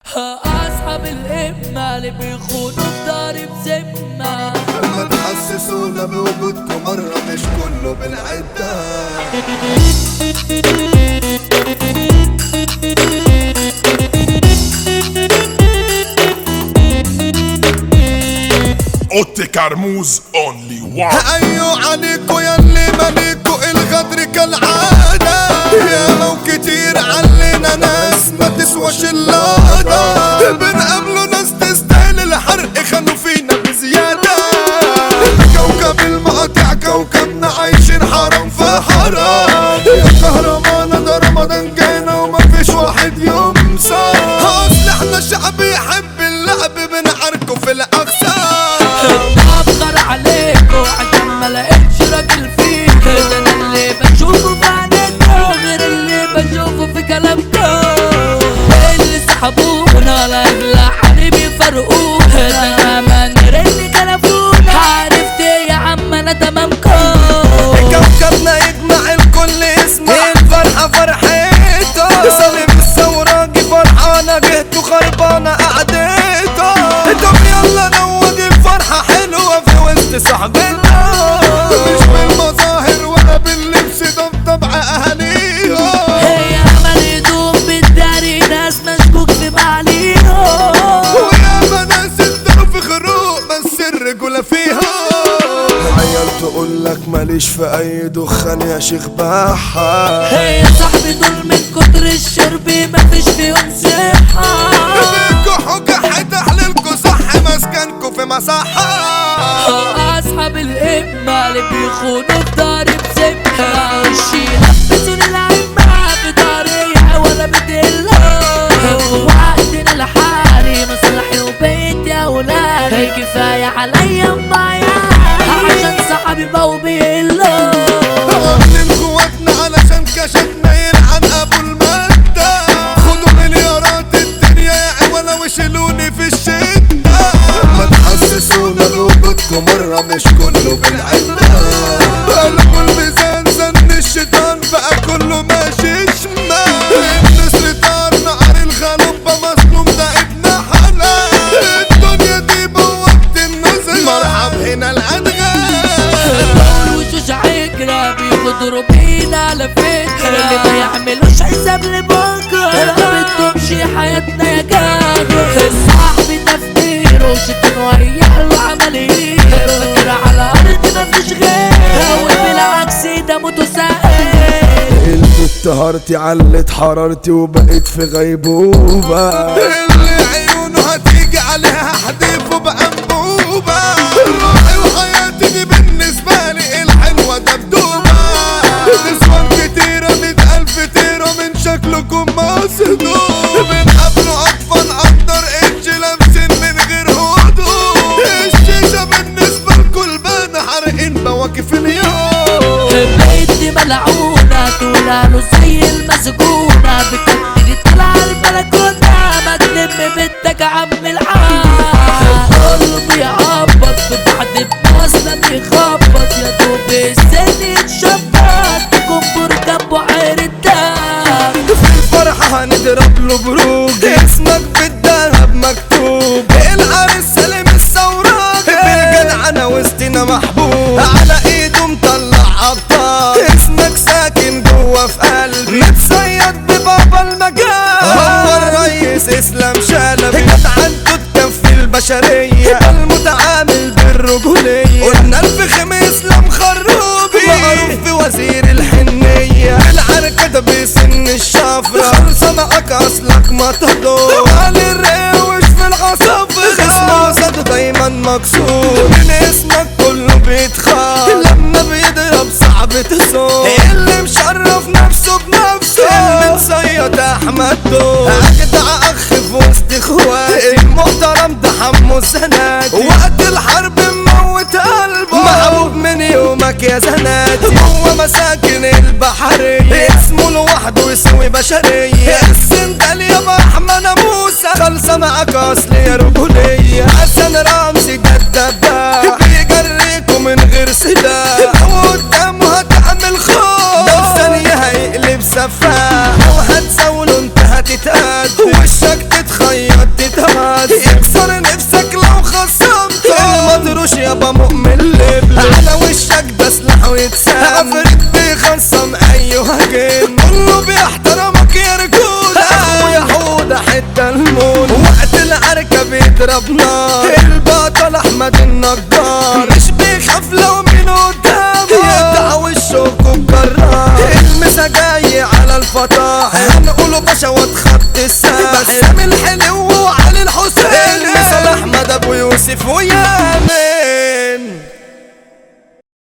أصحاب الإمة اللي بيخونوا في داري بذمة، ما تحسسونا بوجودكم مرة مش كله بالعدة. اوتي كرموز اونلي وان. ايوه عليكوا ياللي مالكوا الغدر كالعادة، ياما وكتير علينا ناس ما تسواش اللادة، بنقابلوا ناس تستاهل الحرق خانوا فينا بزيادة. كوكب المقاطع كوكبنا عايشين حرام في حرام، يا كهرمانة ده رمضان جانا ومفيش واحد يمسى. اصل احنا شعب يحب اللعب بنعاركوا في الاقسام. بفخر عليكوا عشان ما لقيتش راجل فيكوا، ده انا اللي بشوفه في عينيكوا غير اللي بشوفه في كلامكوا. اللي سحبونا لا يبلع حبيبي يفرقونا، ده انا منر اللي كلفونا عرفت يا عم انا تمامكوا. كوكبنا يجمع الكل اسمه الفرحة فرحته، سلم الثوراجي فرحانة جهته خربانة قعدته. طب يلا نود الفرحة حلوة في وسط صاحبنا، مش بالمظاهر ولا باللبس ده بطبع اهاليهم. هي عمل يدوم بالداري ناس مشكوك في معاليهم، وياما ناس اتداروا في خروق بس الرجولة فيهم. عيال تقولك ماليش في اي دخان يا شيخ بحة، هي صاحبي دول من كتر الشرب مفيش فيهم صحة. بيكوا حجة تحليلكوا صح مسكنكوا في مساحة. أصحاب الإمة اللي بيخونوا في داري بذمة، وشي يلبسون العمة في داري ولا بدلة. وقتنا الحالي مصلحي وبيتي يا ولادي، كفاية عليا معايا عشان صاحبي بقوا بيقلوا. من قوتنا علشان كشفنا يلعن ابو المادة، خدوا مليارات الدنيا يا عوالة وشيلوني في الشدة. ما تحسسونا بوجودكم مرة مش كله بالعدة، قلبوا الميزان زن الشيطان بقى كله ماشي شمال. النسر طار نهر الغلوبة مظلوم ده ابن حلال، الدنيا دي بوقت النزل مرحب هنا الادغال. وشوش عكرة بيغدروا بينا على فكرة، اللي ما يعملوش حساب لبكرة ما بتدومش حياتنا يا جابر. صاحبي تفكيره شتن ويحلو عمليه، فاكر على أرض مفيش غيره وبالعكس ده متسائل. البت هارتي علت حرارتي وبقيت في غيبوبة، اللي عيونه هتيجي عليها حديفه بأنبوبة. روحي وحياتي دي بالنسبة لي الحلوة دبدوبة، نسوان كتيرة 100,000 تيرة من شكلكم مصدوم. بنقابلوا أطفال أقدر إنش لابسين من غير هدوء، الشيشة بالنسبة لكل بان حارقين بواكف اليوم. بقيت ملعونة تقولها زي المسجونة، بكتر طلع البلكونة ما تلم بنتك عم العام. قلبي يعبط في بعد بوصلة بيخبط، يا دوب السن يتشبط تكون جنبه عين الدم. في الفرحة هنضرب له بروج اسمك بالذهب مكتوب، العريس سالم الثوراجي بالجدعنة وسطنا محبوب، على ايده مطلع ابطال اسمك ساكن جوا في قلبي، متصيد ببابا المجال. هو الريس اسلام شلبي جدعنته تكفي البشرية، المتعامل بالرجولية. قلنا الفخم اسلام خروبي معروف بوزير الحنية، العركة ده بسن الشفرة خلصة معاك اصلك ما تهدور. علي الروش في العصافرة اسمه صد دايما مكسور، من اسمك كله بيتخاف لما بيضرب صعب تصور. اللي مشرف نفسه بنفسه اللي مصيد احمد دور، اجدع اخ في وسط اخواتي المحترم ده حمو الزناتي، وقت الحرب مموت قلبه محبوب من يومك يا زناتي. هو مساكن البحرية اسمه لوحده يسوي بشرية، السندال يا احمد موسى خلصة معاك اصل يا رجولية. حسن رمزي جدباح بيجريكوا من غير سلاح، وقدامه هتعمل خوف ده في ثانية هيقلب سفاح، وهتزاوله انت هتتقد وشك تتخير يكسر نفسك لو خصمته. المطروش يابا مؤمن لبلب على وشك ده سلاحه يتسام. عفريت بيخصم اي هجين كله بيحترمك يا رجولة. اخويا حودة حتة المول وقت العركة بيضرب نار. البطل احمد النجار مش بيخاف لو مين قدامه يقطع وشه وكرار. المسا جاي على الفطاح هنقوله باشا واتخط الساح. بسام الحلو وعلي الحسين. المثال احمد ابو يوسف ويا